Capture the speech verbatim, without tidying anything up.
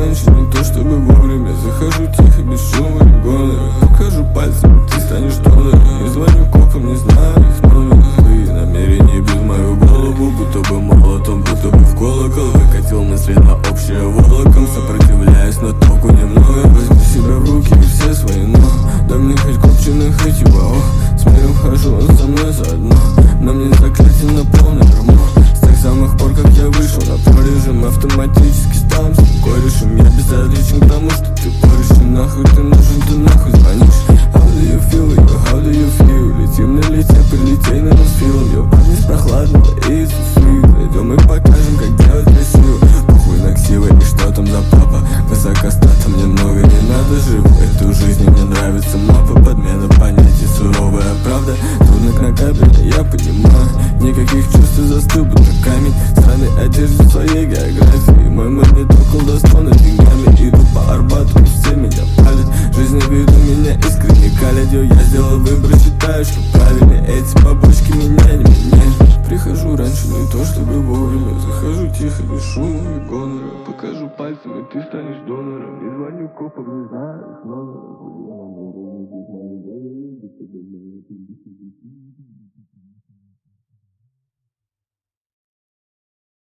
раньше, не то чтобы вовремя. Захожу тихо, без шума и гонора. Покажу пальцем, ты станешь донором. Не звоню копам, не знаю их номер. Твои намерения бьют мою голову, будто бы молотом, будто бы в колокол. Выкатил мысли на общее волоком, сопротивляясь, но толку немного. Возьми себя в руки и все свои, но дай мне хоть копченых хоть его, ох. С миром хожу, он со мной заодно. На мне заклятие на полный ремонт. С тех самых пор, как я вышел на прорежим, автоматически стал с корешем. Я безразличен к тому, что ты борешь. И нахуй ты нужен, ты нахуй звонишь. How do you feel, yo, how do you feel? Летим на лете, прилетей на нас филм, yo. Парни с прохладного и сусуют. Пойдем и покажем, как делать красиво. Похуй на ксивы и что там за папа. Высокостатом мне много не надо, живу эту жизнь, мне нравится мапа. Подмена понятий, суровая правда. Трудно накапливать, я понимаю. Никаких чувств, застыл, будто камень. Странной одежды своей географии. Мой магнитол колдовством деньгами. Иду по Арбату, и все меня палят. Жизнь на виду меня искренне калят. Я сделал выбор, считаю, что правильный. Эти бабочки меня не меняют. Прихожу раньше, не то чтобы вовремя. Захожу тихо, без шума и гонора. Покажу пальцем, и ты станешь донором. Не звоню копам, не знаю их номера.